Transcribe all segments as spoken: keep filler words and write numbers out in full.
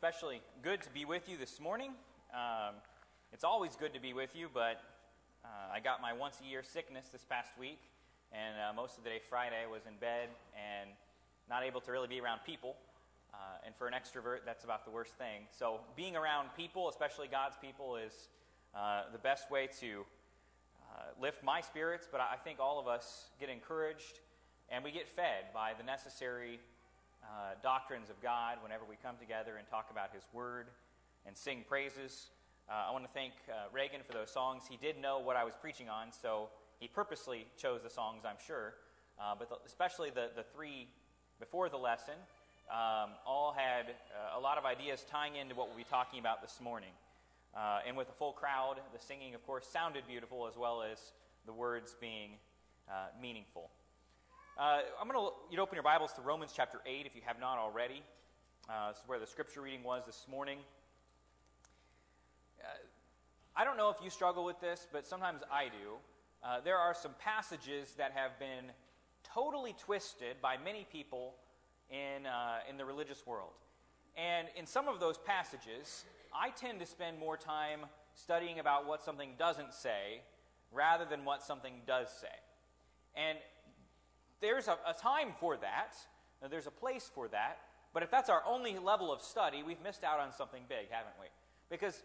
especially good to be with you this morning. Um, it's always good to be with you, but uh, I got my once-a-year sickness this past week, and uh, most of the day Friday I was in bed and not able to really be around people. Uh, and for an extrovert, that's about the worst thing. So being around people, especially God's people, is uh, the best way to uh, lift my spirits, but I think all of us get encouraged and we get fed by the necessary uh, doctrines of God whenever we come together and talk about His Word and sing praises. Uh, I want to thank uh, Reagan for those songs. He did know what I was preaching on, so he purposely chose the songs, I'm sure. Uh, but the, especially the, the three before the lesson um, all had uh, a lot of ideas tying into what we'll be talking about this morning. Uh, and with a full crowd, the singing, of course, sounded beautiful, as well as the words being uh, meaningful. Uh, I'm going to you'd open your Bibles to Romans chapter eight if you have not already. Uh, this is where the scripture reading was this morning. Uh, I don't know if you struggle with this, but sometimes I do. Uh, there are some passages that have been totally twisted by many people in uh, in the religious world. And in some of those passages, I tend to spend more time studying about what something doesn't say rather than what something does say. And there's a, a time for that. There's a place for that. But if that's our only level of study, we've missed out on something big, haven't we? Because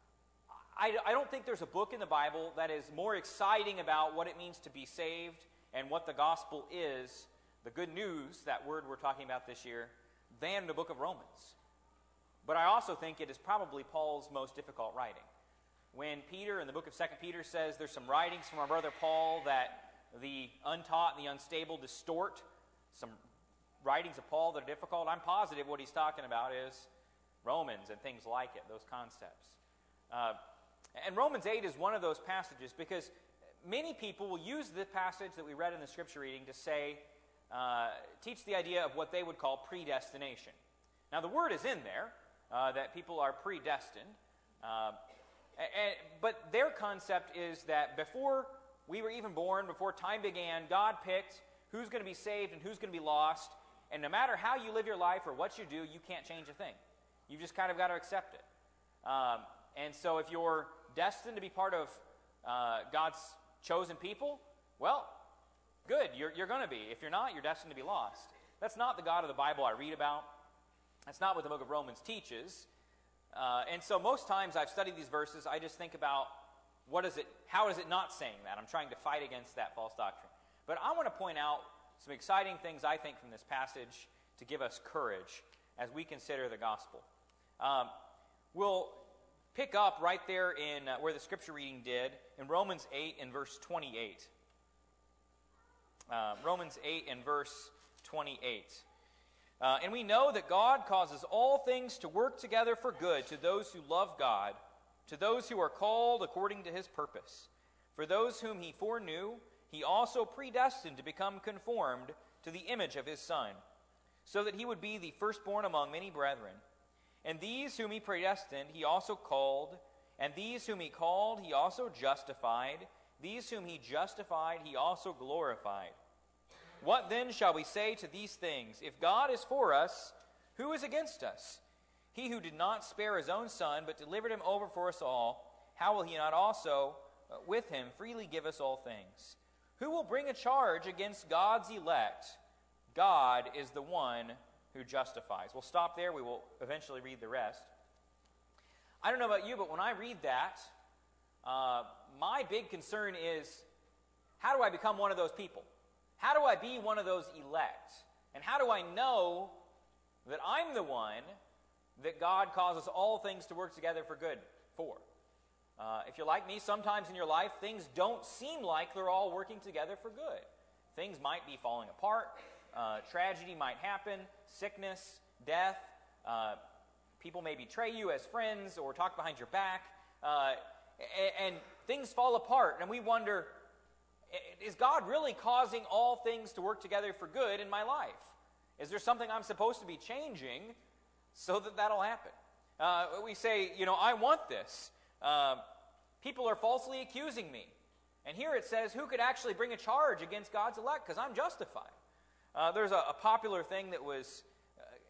I, I don't think there's a book in the Bible that is more exciting about what it means to be saved and what the gospel is, the good news, that word we're talking about this year, than the book of Romans. But I also think it is probably Paul's most difficult writing. When Peter in the book of Second Peter says there's some writings from our brother Paul that the untaught and the unstable distort, some writings of Paul that are difficult, I'm positive what he's talking about is Romans and things like it, those concepts. Uh, and Romans eight is one of those passages because many people will use the passage that we read in the scripture reading to say, uh, teach the idea of what they would call predestination. Now the word is in there, uh, that people are predestined, uh, and, but their concept is that before we were even born, before time began, God picked who's going to be saved and who's going to be lost, and no matter how you live your life or what you do, you can't change a thing. You've just kind of got to accept it. Um, and so if you're destined to be part of uh, God's chosen people, well, good, you're, you're going to be. If you're not, you're destined to be lost. That's not the God of the Bible I read about. That's not what the book of Romans teaches. Uh, and so most times I've studied these verses, I just think about what is it, how is it not saying that? I'm trying to fight against that false doctrine. But I want to point out some exciting things I think from this passage to give us courage as we consider the gospel. Um, we'll pick up right there in uh, where the scripture reading did, in Romans eight and verse twenty-eight. Uh, Romans eight and verse twenty-eight. Uh, and we know that God causes all things to work together for good to those who love God, to those who are called according to His purpose. For those whom He foreknew, He also predestined to become conformed to the image of His Son, so that He would be the firstborn among many brethren. And these whom He predestined, He also called, and these whom He called, He also justified, these whom He justified, He also glorified. What then shall we say to these things? If God is for us, who is against us? He who did not spare His own Son, but delivered Him over for us all, how will He not also, uh, with Him, freely give us all things? Who will bring a charge against God's elect? God is the one who justifies. We'll stop there. We will eventually read the rest. I don't know about you, but when I read that, uh, my big concern is, how do I become one of those people? How do I be one of those elect? And how do I know that I'm the one that God causes all things to work together for good for? Uh, if you're like me, sometimes in your life, things don't seem like they're all working together for good. Things might be falling apart. Uh, tragedy might happen. Sickness, death. Uh, people may betray you as friends or talk behind your back. Uh, and, and things fall apart. And we wonder, is God really causing all things to work together for good in my life? Is there something I'm supposed to be changing so that that'll happen? Uh, we say, you know, I want this. Uh, people are falsely accusing me. And here it says, who could actually bring a charge against God's elect? Because I'm justified. Uh, there's a, a popular thing that was uh,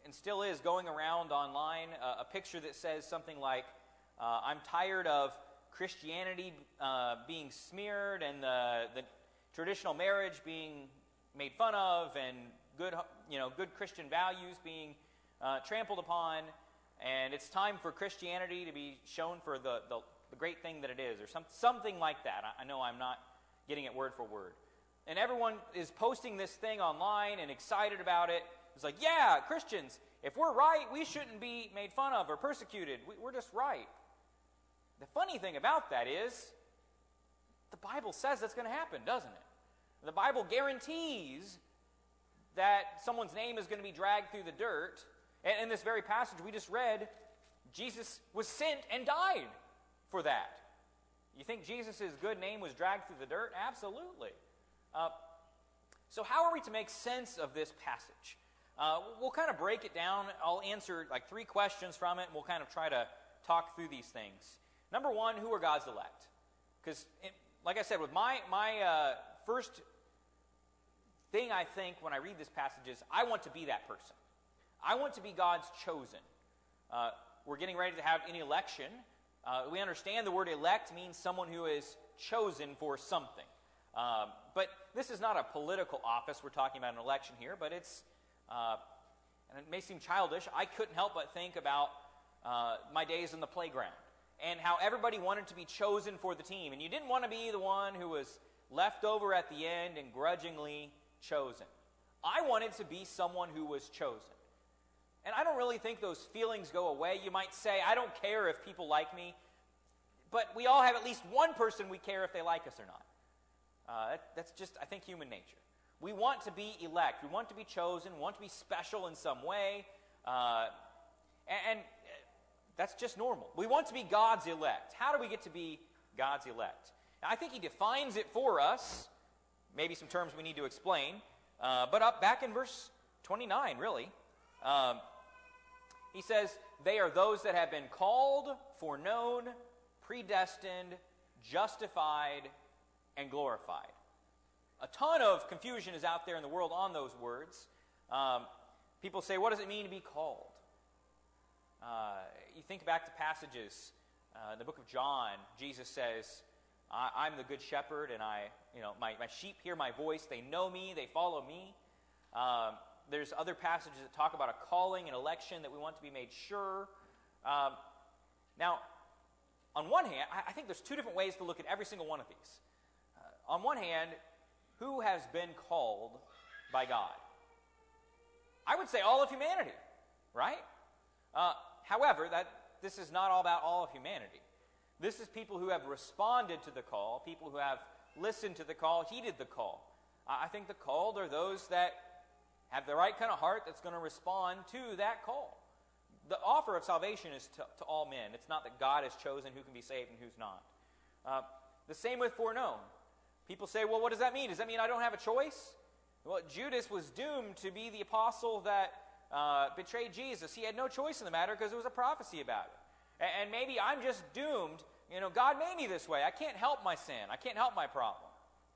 and still is going around online, uh, a picture that says something like, uh, I'm tired of Christianity uh, being smeared and the, the traditional marriage being made fun of and good, you know, good Christian values being uh, trampled upon, and it's time for Christianity to be shown for the, the, the great thing that it is, or some, something like that. I, I know I'm not getting it word for word. And everyone is posting this thing online and excited about it. It's like, yeah, Christians, if we're right, we shouldn't be made fun of or persecuted. We, we're just right. The funny thing about that is, the Bible says that's going to happen, doesn't it? The Bible guarantees that someone's name is going to be dragged through the dirt. And in this very passage we just read, Jesus was sent and died for that. You think Jesus' good name was dragged through the dirt? Absolutely. Uh, so how are we to make sense of this passage? Uh, we'll kind of break it down. I'll answer like three questions from it, and we'll kind of try to talk through these things. Number one, who are God's elect? Because, like I said, with my, my uh, first thing I think when I read this passage is, I want to be that person. I want to be God's chosen. Uh, we're getting ready to have an election. Uh, we understand the word elect means someone who is chosen for something. Um, but this is not a political office. We're talking about an election here, but it's, uh, and it may seem childish, I couldn't help but think about uh, my days in the playground and how everybody wanted to be chosen for the team. And you didn't want to be the one who was left over at the end and grudgingly chosen. I wanted to be someone who was chosen. And I don't really think those feelings go away. You might say, I don't care if people like me, but we all have at least one person we care if they like us or not. Uh, that, that's just, I think, human nature. We want to be elect. We want to be chosen. We want to be special in some way. Uh, and, and that's just normal. We want to be God's elect. How do we get to be God's elect? Now, I think he defines it for us. Maybe some terms we need to explain. Uh, but up back in verse twenty-nine, really, um, he says, they are those that have been called, foreknown, predestined, justified, and glorified. A ton of confusion is out there in the world on those words. Um, people say, what does it mean to be called? Uh, you think back to passages. Uh, in the book of John, Jesus says, I, I'm the good shepherd, and I, you know, my, my sheep hear my voice. They know me. They follow me. Um, there's other passages that talk about a calling and election that we want to be made sure. Um, now, on one hand, I, I think there's two different ways to look at every single one of these. Uh, on one hand, who has been called by God? I would say all of humanity, right? Uh, however, that this is not all about all of humanity. This is people who have responded to the call, people who have listened to the call, heeded the call. Uh, I think the called are those that have the right kind of heart that's going to respond to that call. The offer of salvation is to, to all men. It's not that God has chosen who can be saved and who's not. Uh, the same with foreknown. People say, well, what does that mean? Does that mean I don't have a choice? Well, Judas was doomed to be the apostle that uh, betrayed Jesus. He had no choice in the matter because there was a prophecy about it. And, and maybe I'm just doomed. You know, God made me this way. I can't help my sin. I can't help my problem.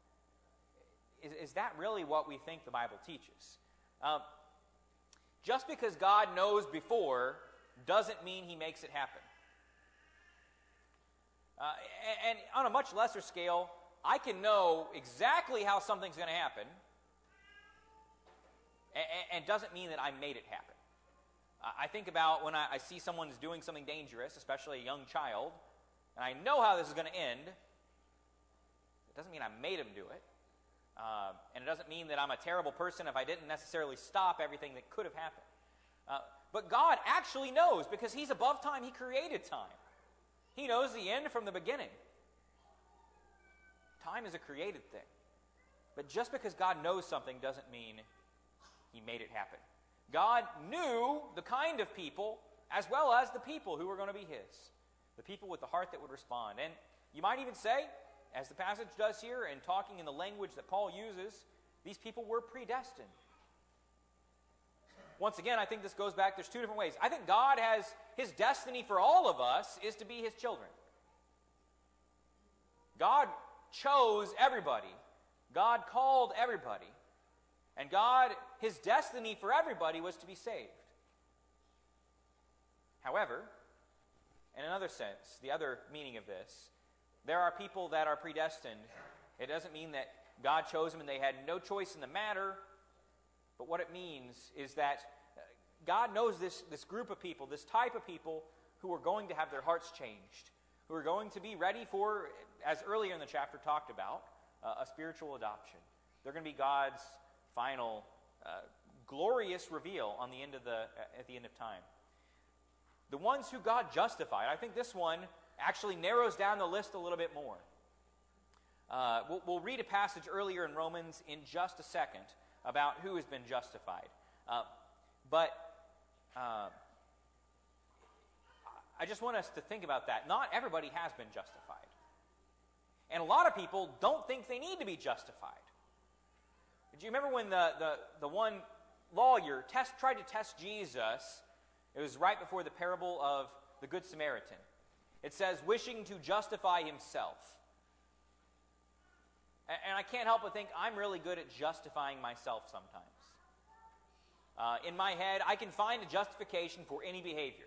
Is, is that really what we think the Bible teaches? Um, just because God knows before doesn't mean he makes it happen. Uh, and, and on a much lesser scale, I can know exactly how something's going to happen, and, and doesn't mean that I made it happen. Uh, I think about when I, I see someone's doing something dangerous, especially a young child, and I know how this is going to end. It doesn't mean I made him do it. Uh, and it doesn't mean that I'm a terrible person if I didn't necessarily stop everything that could have happened. Uh, but God actually knows, because he's above time. He created time. He knows the end from the beginning. Time is a created thing. But just because God knows something doesn't mean he made it happen. God knew the kind of people as well as the people who were going to be his. The people with the heart that would respond. And you might even say, as the passage does here, and talking in the language that Paul uses, these people were predestined. Once again, I think this goes back, there's two different ways. I think God has, his destiny for all of us is to be his children. God chose everybody. God called everybody. And God, his destiny for everybody was to be saved. However, in another sense, the other meaning of this, there are people that are predestined. It doesn't mean that God chose them and they had no choice in the matter, but what it means is that God knows this, this group of people, this type of people who are going to have their hearts changed, who are going to be ready for, as earlier in the chapter talked about, uh, a spiritual adoption. They're going to be God's final uh, glorious reveal on the end of the at the end of time. The ones who God justified. I think this one actually narrows down the list a little bit more. Uh, we'll, we'll read a passage earlier in Romans in just a second about who has been justified. Uh, but uh, I just want us to think about that. Not everybody has been justified. And a lot of people don't think they need to be justified. Do you remember when the, the, the one lawyer test, tried to test Jesus? It was right before the parable of the Good Samaritan. It says, wishing to justify himself. And, and I can't help but think I'm really good at justifying myself sometimes. Uh, in my head, I can find a justification for any behavior.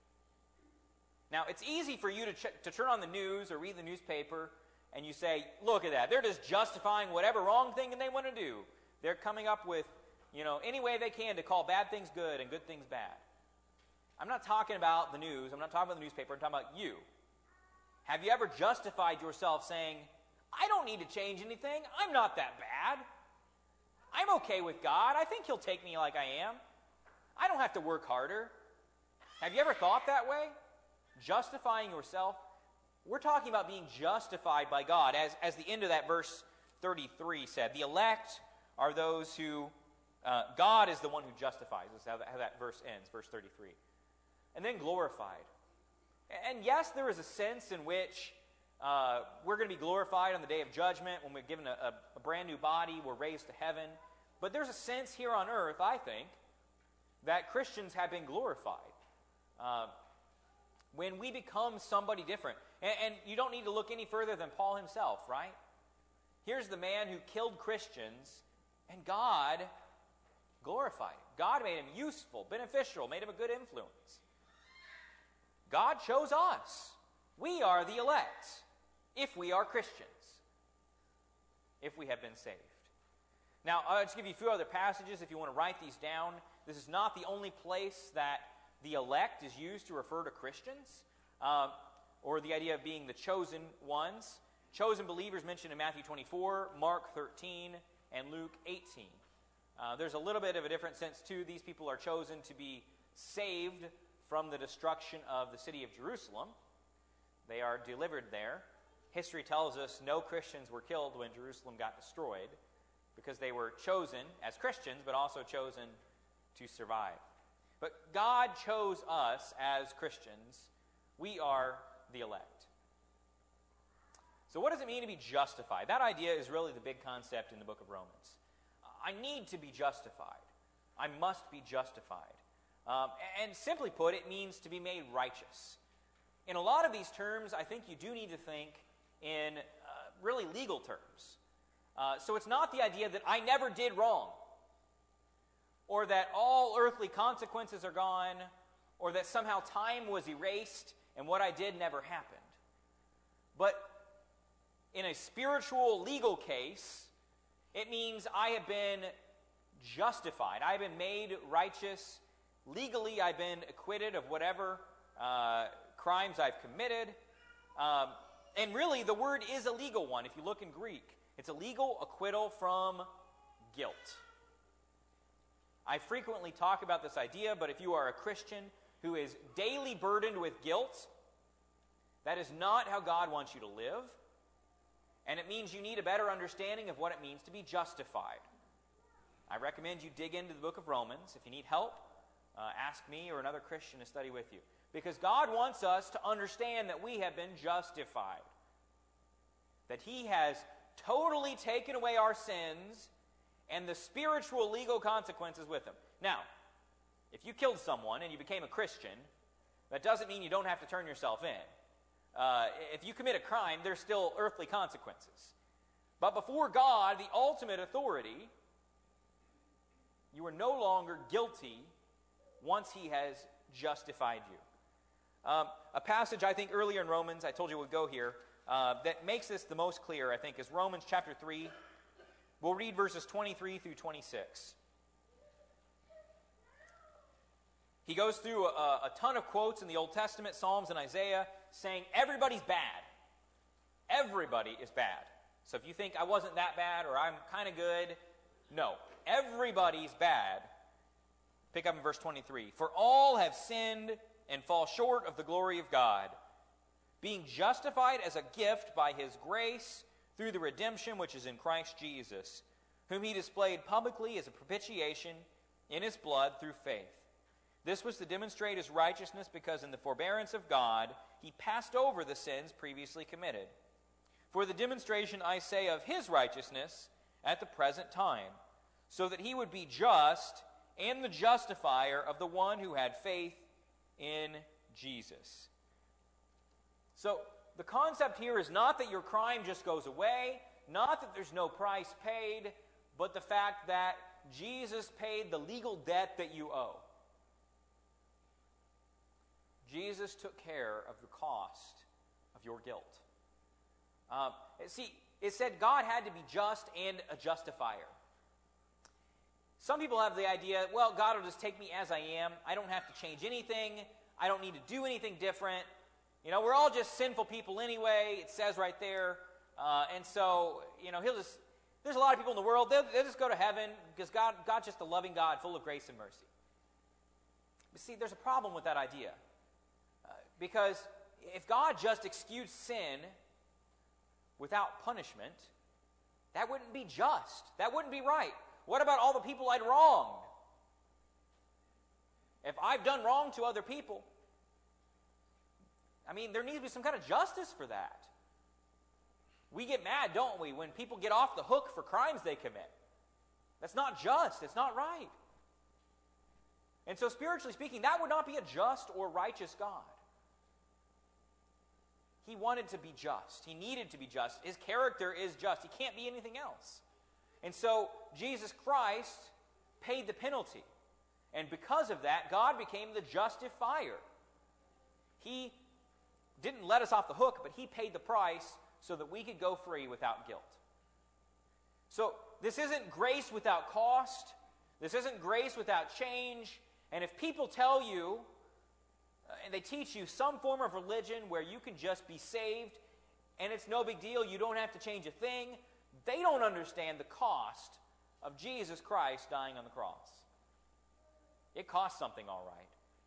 Now, it's easy for you to, ch- to turn on the news or read the newspaper and you say, look at that. They're just justifying whatever wrong thing they want to do. They're coming up with, you know, any way they can to call bad things good and good things bad. I'm not talking about the news. I'm not talking about the newspaper. I'm talking about you. Have you ever justified yourself saying, I don't need to change anything. I'm not that bad. I'm okay with God. I think He'll take me like I am. I don't have to work harder. Have you ever thought that way? Justifying yourself. We're talking about being justified by God, as, as the end of that verse thirty-three said. The elect are those who, uh, God is the one who justifies. That's how that, how that verse ends, verse thirty-three. And then glorified. And yes, there is a sense in which uh, we're going to be glorified on the day of judgment. When we're given a, a, a brand new body, we're raised to heaven. But there's a sense here on earth, I think, that Christians have been glorified. Uh, when we become somebody different. And, and you don't need to look any further than Paul himself, right? Here's the man who killed Christians, and God glorified him. God made him useful, beneficial, made him a good influence. God chose us. We are the elect, if we are Christians, if we have been saved. Now, I'll just give you a few other passages if you want to write these down. This is not the only place that the elect is used to refer to Christians, uh, or the idea of being the chosen ones. Chosen believers mentioned in Matthew twenty-four, Mark thirteen, and Luke eighteen. Uh, there's a little bit of a different sense, too. These people are chosen to be saved from the destruction of the city of Jerusalem. They are delivered there. History tells us no Christians were killed when Jerusalem got destroyed because they were chosen as Christians, but also chosen to survive. But God chose us as Christians. We are the elect. So what does it mean to be justified? That idea is really the big concept in the book of Romans. I need to be justified. I must be justified. Um, and simply put, it means to be made righteous. In a lot of these terms, I think you do need to think in uh, really legal terms. Uh, so it's not the idea that I never did wrong, or that all earthly consequences are gone, or that somehow time was erased and what I did never happened. But in a spiritual legal case, it means I have been justified. I have been made righteous. Legally, I've been acquitted of whatever uh, crimes I've committed. Um, and really, the word is a legal one. If you look in Greek, it's a legal acquittal from guilt. I frequently talk about this idea, but if you are a Christian who is daily burdened with guilt, that is not how God wants you to live. And it means you need a better understanding of what it means to be justified. I recommend you dig into the book of Romans. If you need help, uh, ask me or another Christian to study with you. Because God wants us to understand that we have been justified. That He has totally taken away our sins and the spiritual legal consequences with them. Now, if you killed someone and you became a Christian, that doesn't mean you don't have to turn yourself in. Uh, if you commit a crime, there's still earthly consequences. But before God, the ultimate authority, you are no longer guilty once He has justified you. Um, a passage, I think, earlier in Romans, I told you we'd go here, uh, that makes this the most clear, I think, is Romans chapter three. We'll read verses twenty-three through twenty-six. He goes through a, a ton of quotes in the Old Testament, Psalms and Isaiah, saying everybody's bad. Everybody is bad. So if you think I wasn't that bad or I'm kind of good, no. Everybody's bad. Pick up in verse twenty-three. For all have sinned and fall short of the glory of God, being justified as a gift by His grace through the redemption which is in Christ Jesus, whom He displayed publicly as a propitiation in His blood through faith. This was to demonstrate His righteousness, because in the forbearance of God He passed over the sins previously committed. For the demonstration, I say, of His righteousness at the present time, so that He would be just and the justifier of the one who had faith in Jesus. So the concept here is not that your crime just goes away, not that there's no price paid, but the fact that Jesus paid the legal debt that you owe. Jesus took care of the cost of your guilt. Um, see, it said God had to be just and a justifier. Some people have the idea, well, God will just take me as I am. I don't have to change anything. I don't need to do anything different. You know, we're all just sinful people anyway. It says right there. Uh, and so, you know, he'll just, there's a lot of people in the world, they'll, they'll just go to heaven because God, God's just a loving God full of grace and mercy. But see, there's a problem with that idea. Uh, because if God just excused sin without punishment, that wouldn't be just. That wouldn't be right. What about all the people I'd wronged? If I've done wrong to other people, I mean, there needs to be some kind of justice for that. We get mad, don't we, when people get off the hook for crimes they commit. That's not just. It's not right. And so spiritually speaking, that would not be a just or righteous God. He wanted to be just. He needed to be just. His character is just. He can't be anything else. And so Jesus Christ paid the penalty. And because of that, God became the justifier. He didn't let us off the hook, but He paid the price so that we could go free without guilt. So this isn't grace without cost. This isn't grace without change. And if people tell you, uh, and they teach you some form of religion where you can just be saved and it's no big deal, you don't have to change a thing, they don't understand the cost of Jesus Christ dying on the cross. It costs something, all right.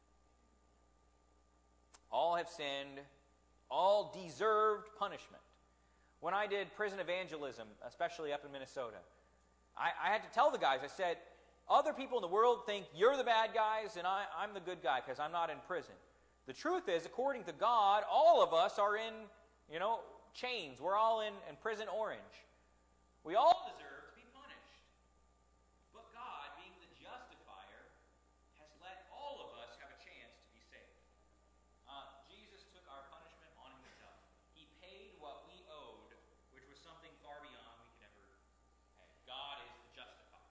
All have sinned. All deserved punishment. When I did prison evangelism, especially up in Minnesota, I, I had to tell the guys, I said, other people in the world think you're the bad guys and I, I'm the good guy because I'm not in prison. The truth is, according to God, all of us are in, you know, chains. We're all in, in prison orange. We all deserve to be punished. But God, being the justifier, has let all of us have a chance to be saved. Uh, Jesus took our punishment on Himself. He paid what we owed, which was something far beyond we could ever pay. God is the justifier.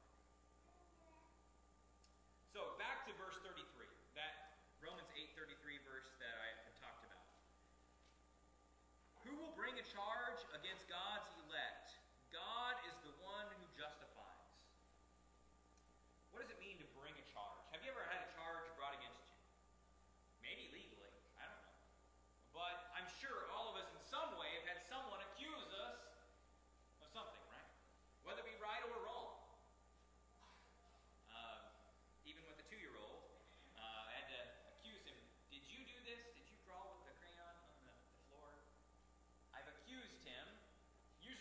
So back to verse thirty-three, that Romans eight thirty-three verse that I had talked about. Who will bring a charge against God's elect? God is the one who justifies. What does it mean to bring a charge? Have you ever had a charge brought against you? Maybe legally, I don't know. But I'm sure all of us in some way have had someone accuse us of something, right? Whether it be right or wrong. Uh, even with the two-year-old, uh, I had to accuse him. Did you do this? Did you draw with the crayon on the, the floor? I've accused him. You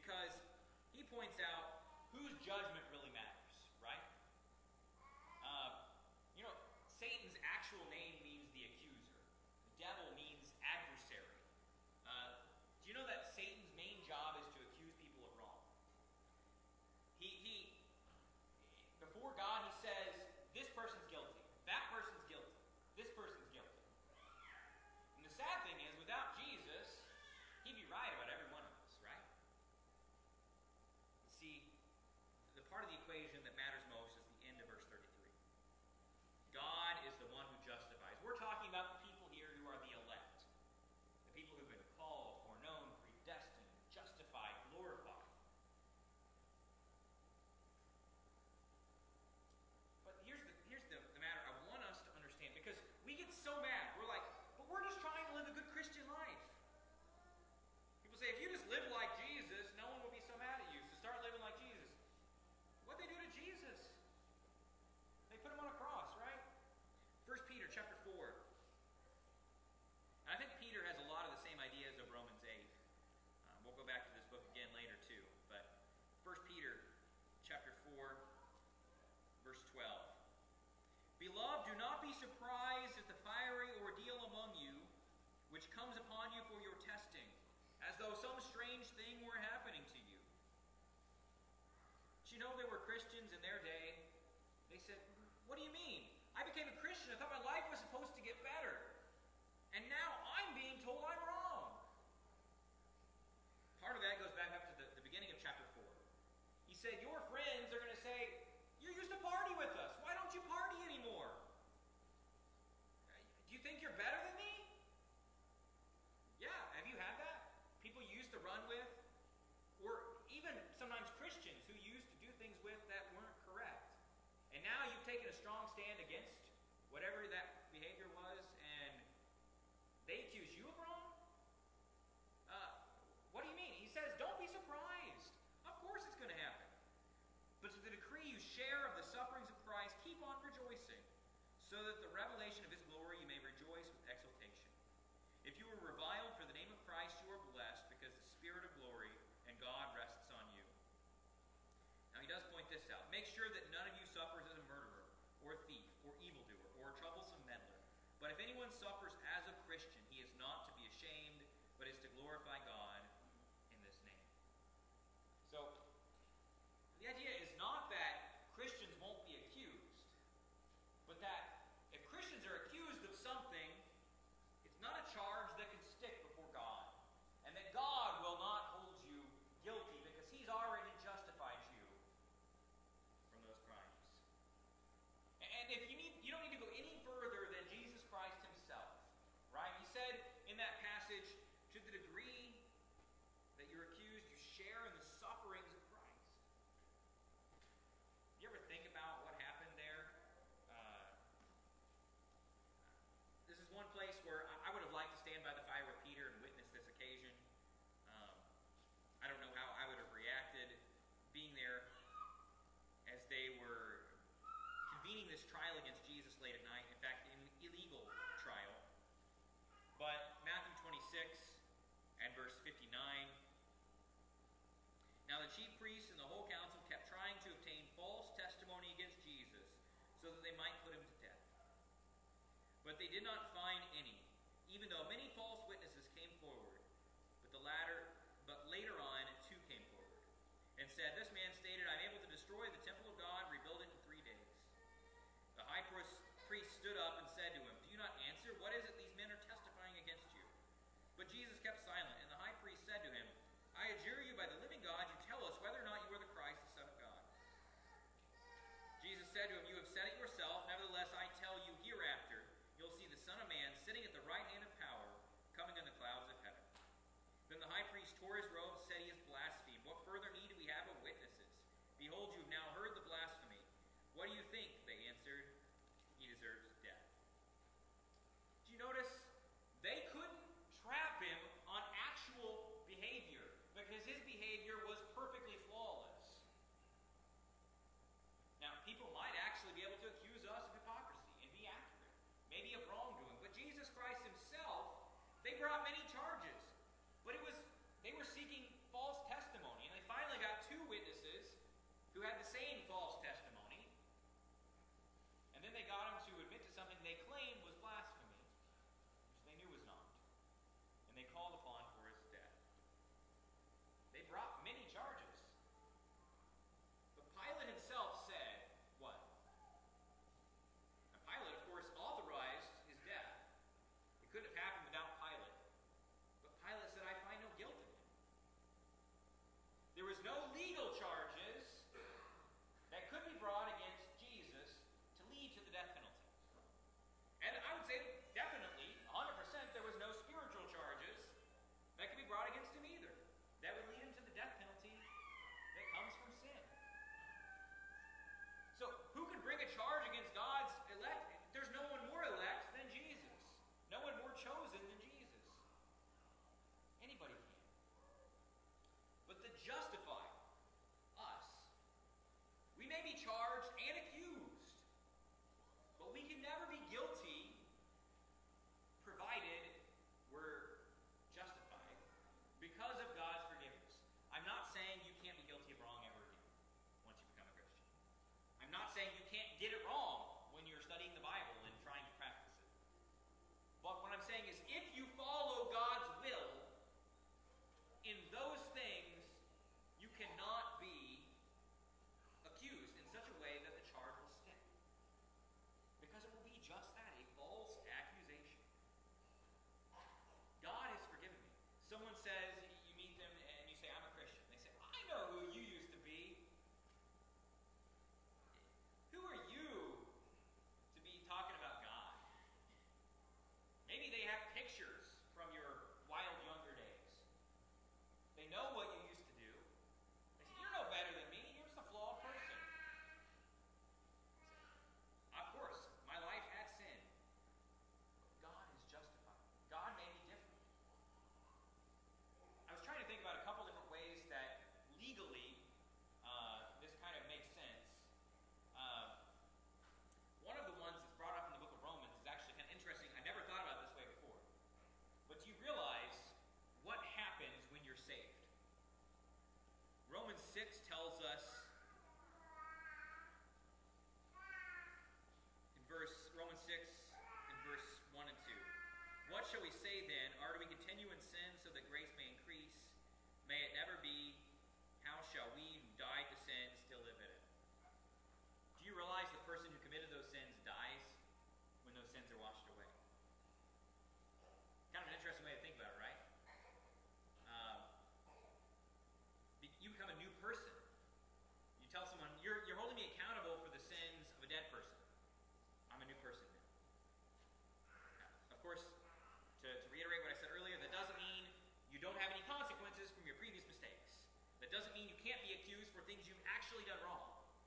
because he points out whose judgment really matters, right? Uh, you know, Satan's actual name means the accuser. The devil means adversary. Uh, do you know that Satan's main job is to accuse people of wrong? He, he before God, he says, this person's guilty, that person's guilty, this person's guilty. And the sad thing is, without Jesus, he'd be right about every one of us, right? See, the part of the equation that matters most is the end of verse thirty-three. God is the one who justifies. We're talking about the people here who are the elect. The people who've been called, foreknown, predestined, justified, glorified. But here's the, here's the, the matter I want us to understand, because we get so mad. We're like, but we're just trying to live a good Christian life. People say, if you just live like Jesus, no one will be so mad at you. So start living like Jesus. What'd they do to Jesus? They put him on a cross, right? First Peter chapter four. And I think Peter has a lot of the same ideas of Romans eight. Uh, we'll go back to this book again later too. But First Peter chapter four, verse twelve. Beloved, do not be surprised at the fiery ordeal among you, which comes upon you for your testing, as though some strange thing were happening to you. Did you know there were Christians in their day? They said, what do you mean? I became a Christian. I thought my life was supposed to get better. And now I'm being told I'm wrong. Part of that goes back up to the, the beginning of chapter four. He said, your friends are going to say, you used to party with us. Why don't you party anymore? Do you think you're better than me? Yeah, have you had that? People you used to run with? Or even sometimes Christians who you used to do things with that weren't correct. And now you've taken a strong stand against whatever that behavior was, and they accuse you of wrong? Uh, what do you mean? He says, don't be surprised. Of course it's going to happen. But to the degree you share of the sufferings of Christ, keep on rejoicing, so that the revelation of his glory you may rejoice with exultation. If you are reviled for the name of Christ, you are blessed, because the Spirit of glory and God rests on you. Now he does point this out. Make sure that none of you suffers as a murderer, or a thief, or evildoer, or a troublesome meddler. But if anyone suffers as a Christian, he is not to be ashamed, but is to glorify God in this name. So, the idea is not that Christians won't be accused, but that if Christians are accused of something, it's not a charge that can stick before God. And that God will not hold you guilty because he's already justified you from those crimes. And if you need, you don't need to go any further than Jesus Christ himself, right? He said in that passage, to the degree that you're accused, you share in the sufferings of Christ. You ever think about what happened there? Uh, this is one place where I would have liked to stand by the fire with Peter and witness this occasion. Um, I don't know how I would have reacted being there as they were convening this trial against Jesus late at night. In fact, an illegal trial. But Matthew twenty-six and verse fifty-nine. Now the chief priests and the whole council kept trying to obtain false testimony against Jesus so that they might put him to death. But they did not find any, even though many false witnesses came forward. But the latter, but later on, two came forward and said, this man stated, I'm able to destroy the temple of God, rebuild it in three days. The high priest stood up and said to him, do you not answer? What is it these men are testifying against you? But Jesus kept silent, and the high priest said to him, I adjure you by the living God, you tell us whether or not you are the Christ, the Son of God. Jesus said to him, you have said it yourself, nevertheless I tell you, hereafter you'll see the Son of Man say then, are we continue in sin so that grace may increase? May it never be. How shall we who died to sin still live in it? Do you realize the person who committed those sins dies when those sins are washed away? Kind of an interesting way to think about it, right? Um, you become a new person. You tell someone, you're, you're holding me accountable for the sins of a dead person. I'm a new person now. Of course, to, to reiterate what I said earlier, that doesn't mean you don't have any consequences from your previous mistakes. That doesn't mean you can't be accused for things you've actually done wrong.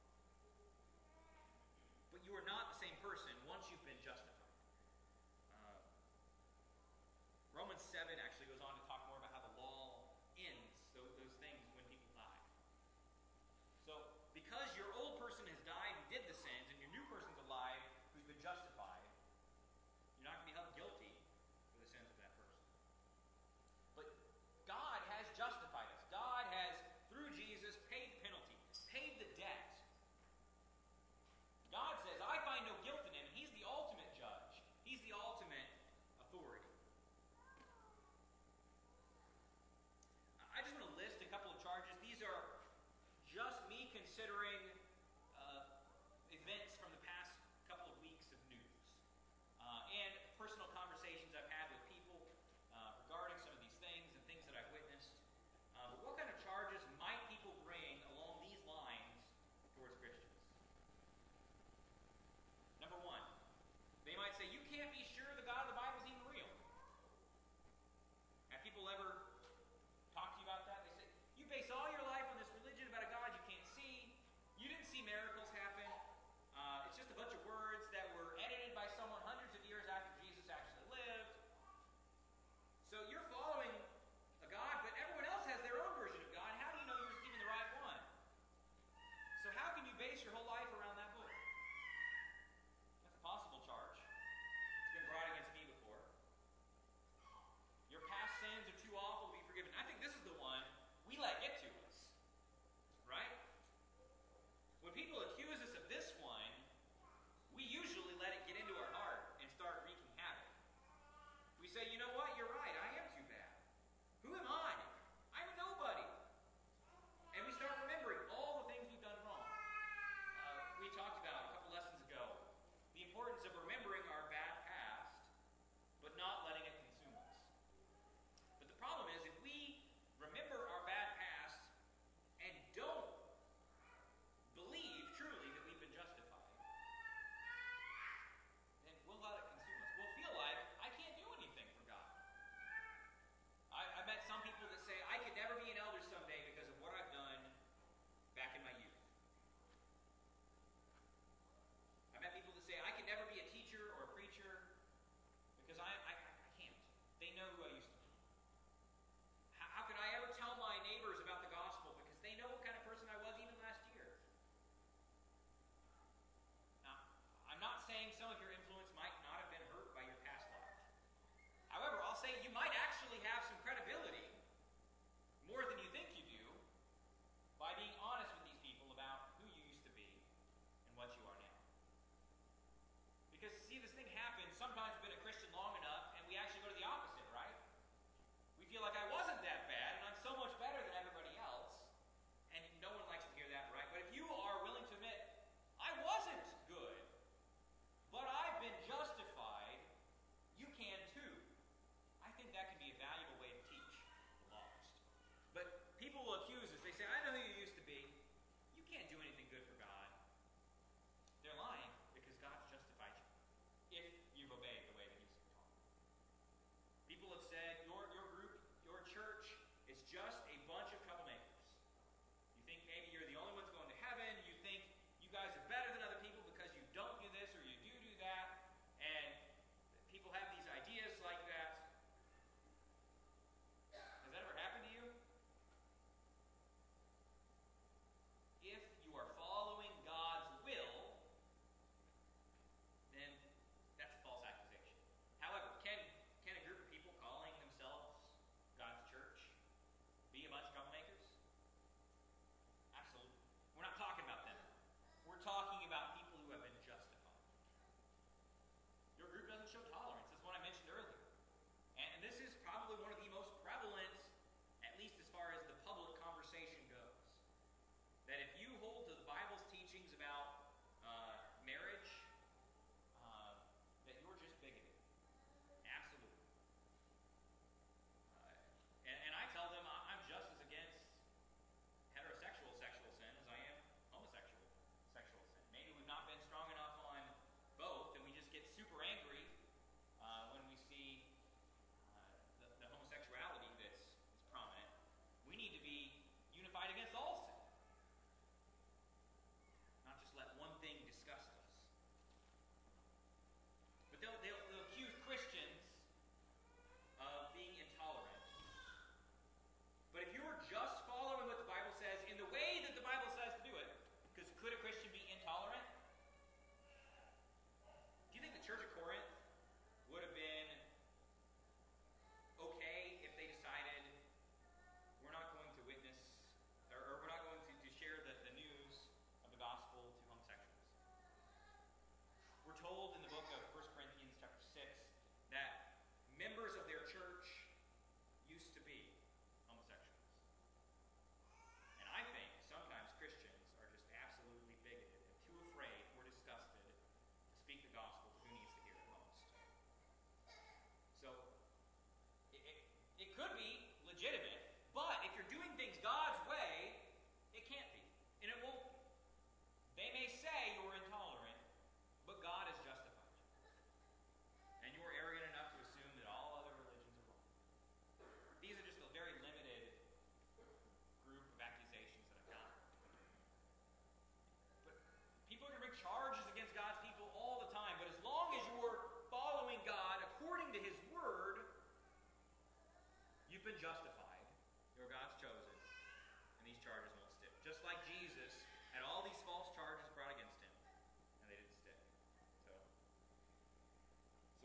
But you are not the same person once you've been justified. Uh, Romans seven actually goes on to talk more about how the law ends those, those things when people die. So, because your old person has died and did the sins, and your new person's alive who's been justified, you're not going to be held guilty for the sins of that person. But God has justified us. God has, through Jesus, paid the penalty, paid the debt. God says, I find no guilt in him, and he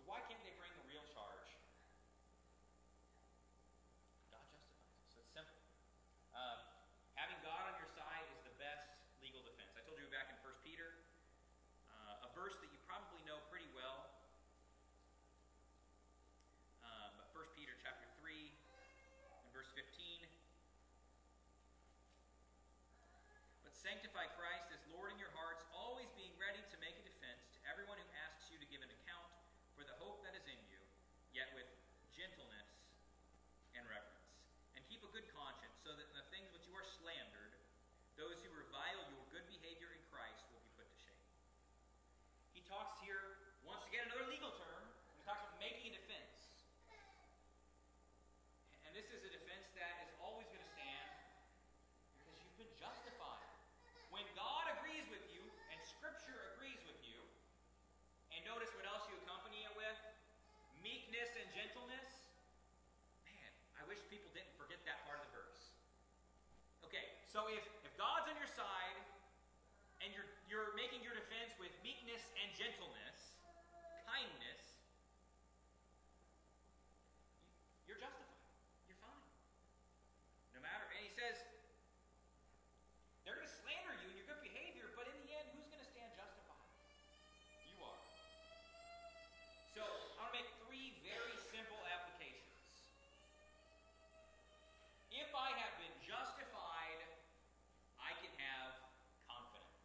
So why can't they bring the real charge? God justifies us. So it's simple. Um, having God on your side is the best legal defense. I told you back in First Peter, uh, a verse that you probably know pretty well. Um, but First Peter chapter three and verse fifteen. But sanctify Christ as Lord in your hearts, always being ready to make a defense to everyone who asks you to give an account for the hope that is in you, yet with gentleness and reverence. And keep a good conscience, so that in the things which you are slandered, those who revile your good behavior in Christ will be put to shame. He talks here, once again, another legal term. He talks about making a defense. And this is a defense that is always going to stand because you've been justified. When God agrees with you, and Scripture agrees with you, and notice what else you accompany it with? Meekness and gentleness. Man, I wish people didn't forget that part of the verse. Okay, so if, if God's on your side, and you're, you're making your defense with meekness and gentleness, kindness, you're justified. You're fine. No matter, and he says, they're going to slander you in your good behavior, but in the end, who's going to stand justified? You are. So, I want to make three very simple applications. If I have been justified, I can have confidence.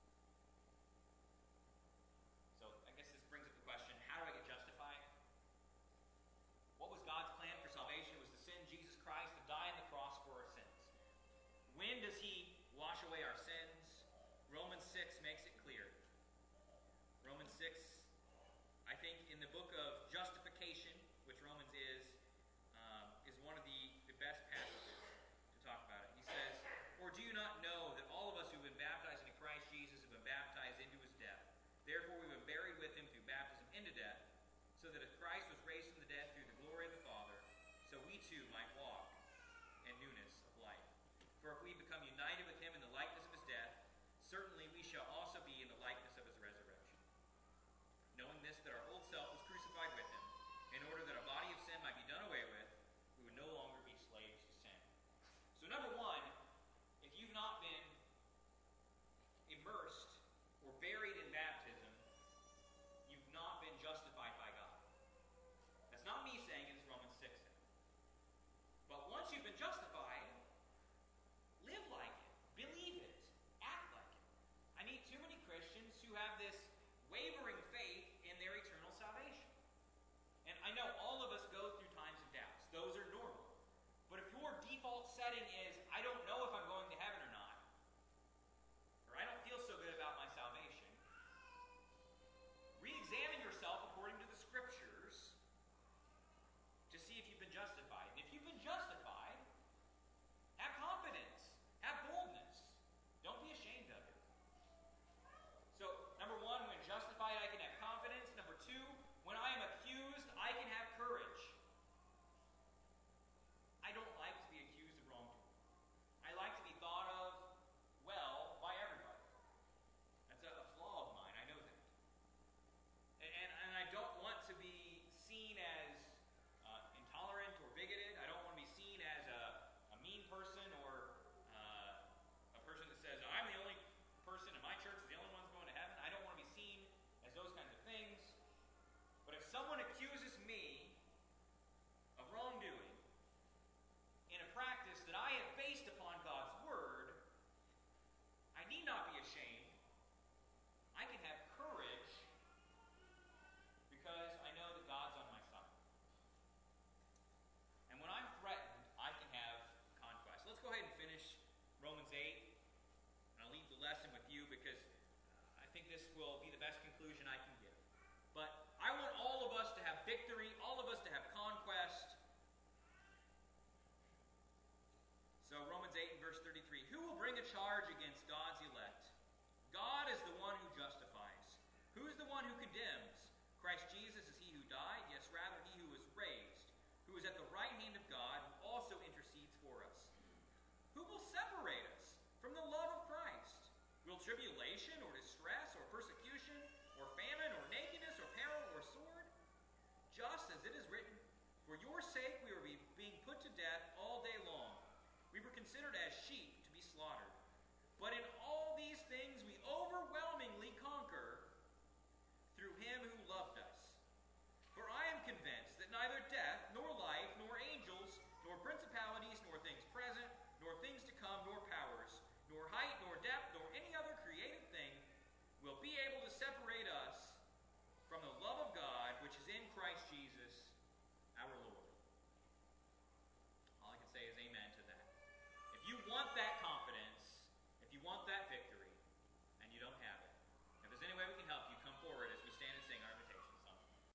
So, I guess this brings up the question, how do I get justified? What was God's plan for salvation? It was to send Jesus Christ to die on the cross for our sins. When does he wash away our sins? Romans six makes it clear. Romans six, I think in the book of justification, which Romans is, um, is one of the, the best passages to talk about it. He says, "Or do you not know that all of us who have been baptized into Christ Jesus have been baptized into his death? Therefore we've been buried with him through baptism into death, so that as Christ was raised from the dead through the glory of the Father, so we too might walk in newness of life. For if we become united with him in the likeness of his death, certainly we shall also be in the likeness of his resurrection. Knowing this, that our old self was crucified with him, in order that a body of sin might be done away with, we would no longer be slaves to sin." So number one, if you've not been immersed or buried in baptism, you've not been justified by God. That's not me saying it, it's Romans six. But once you've been justified, live like it, believe it, act like it. I meet too many Christians who have this wavering faith in their eternal salvation. And I know all of us go through times of doubts. Those are normal. But if your default setting is, I don't know if I'm going to heaven or not, or I don't feel so good about my salvation, re-examine yourself according to the Scriptures to see if you've been justified. And if you've been justified, have confidence. Have boldness. Don't be ashamed of it. So, number one, when justified, I can have confidence. Number two, when I am accused, I can have courage. I don't like to be accused of wrongdoing. I like to be thought of well by everybody. That's a, a flaw of mine. I know that. And, and, and I don't want to be seen as uh, intolerant or bigoted. I don't want to be seen as a, a mean person or uh, a person that says, I'm the only person in my church is the only one that's going to heaven. I don't want to be seen as those kinds of things. But if someone accuses me of wrongdoing in a practice that I have based upon God's Word, I need not be ashamed. I can have courage because I know that God's on my side. And when I'm threatened, I can have conquest. Let's go ahead and finish Romans eight. And I'll leave the lesson with you because I think this will be the best conclusion I can give. But I want all of us to have victory, all of us to have conquest. So Romans eight and verse thirty-three. Who will bring a charge against God's elect? God is the one who justifies. Who is the one who condemns? Christ Jesus is he who died, yes, rather he who was raised, who is at the right hand of God, who also intercedes for us. Who will separate us from the love of Christ? Will tribulation or distress or persecution or famine or nakedness or peril or sword? For your sake we